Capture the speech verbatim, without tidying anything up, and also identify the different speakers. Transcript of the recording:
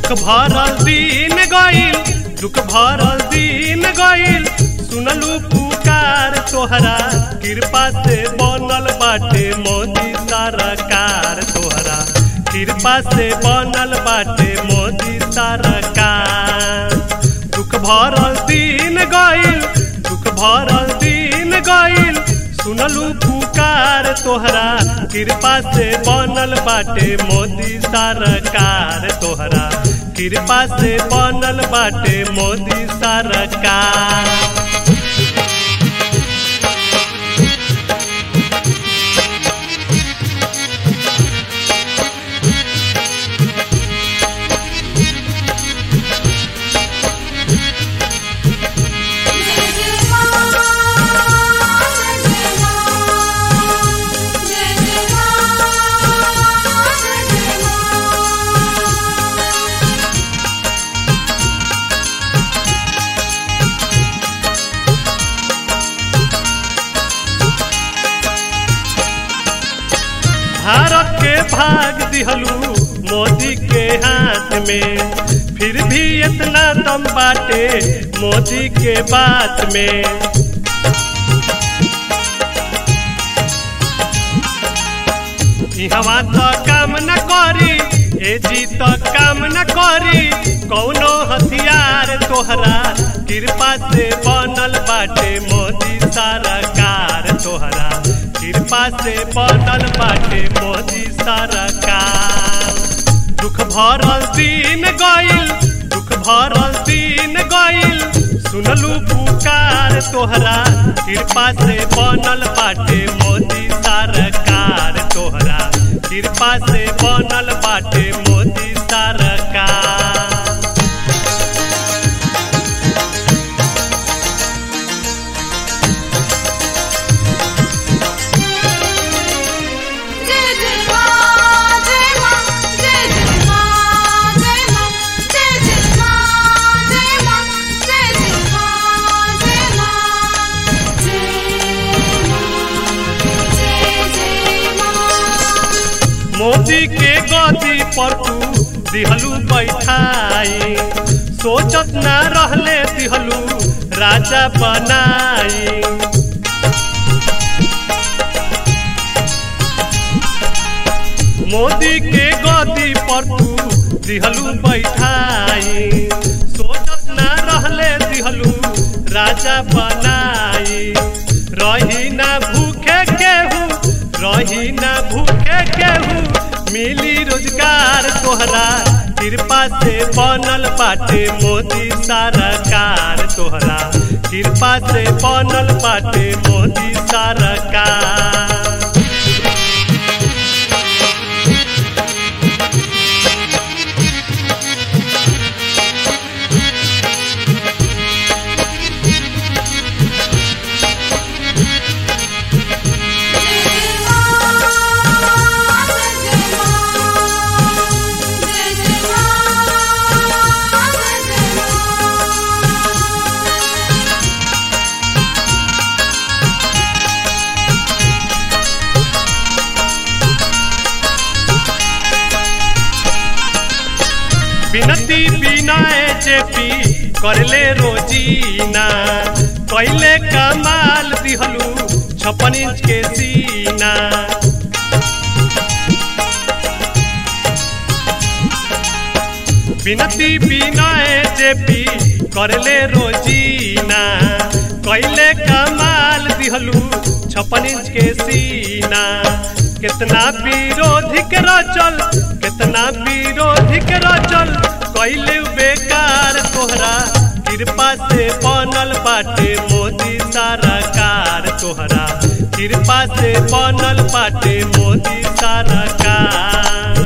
Speaker 1: दुख भरल दिन गइल दुख भरल दिन गइल सुनलू पुकार तोहरा कृपा से बनल बाटे मोदी सरकार तोहरा कृपा से बनल बाटे मोदी सरकार दुख भरल दिन गइल दुख भरल दिन गइल सुनलू पुकार तोहरा कृपा से बनल बाटे मोदी सरकार तोहरा कृपा से बनल बाटे मोदी सरकार। भारत के भाग दिहलू मोदी के हाथ में फिर भी इतना दम बाटे मोदी के बात में इहवा तो काम न करी ए जी तो काम न करी कौनो हथियार तोहरा कृपा से बनल बाटे मोदी सरकार तोहरा कृपा से बनल बाटे मोदी सरकार दुख भरल दिन गइल दुख भरल दिन गइल सुनलू पुकार तोहरा कृपा से बनल बाटे मोदी सरकार तोहरा कृपा से बनल बाटे मोदी सरकार। मोदी के गद्दी पर तू दिहलू बैठाई सोचत ना रहले दिहलू राजा बनाई मोदी के गद्दी पर तू दिहलू बैठाई सोचत ना रहले दिहलू राजा बनाई रही ना भूखे केहू रही ना भूखे केहू मिली रोजगार तोहरा कृपा से बनल बाटे मोदी सरकार तोहरा कृपा से बनल बाटे मोदी सरकार। बिनती बिनाए जेपी करले रोजीना कैले कमाल दिहलू छप्पन इंच के सीना बिनती बिनाए जेपी करले रोजीना कैले कमाल दिहलू छप्पन इंच के सीना कितना विरोधी के रचल कितना विरोधी के रचल कैले बेकार तोहरा कृपा से बनल बाटे मोदी सरकार तोहरा कृपा से बनल बाटे मोदी सरकार।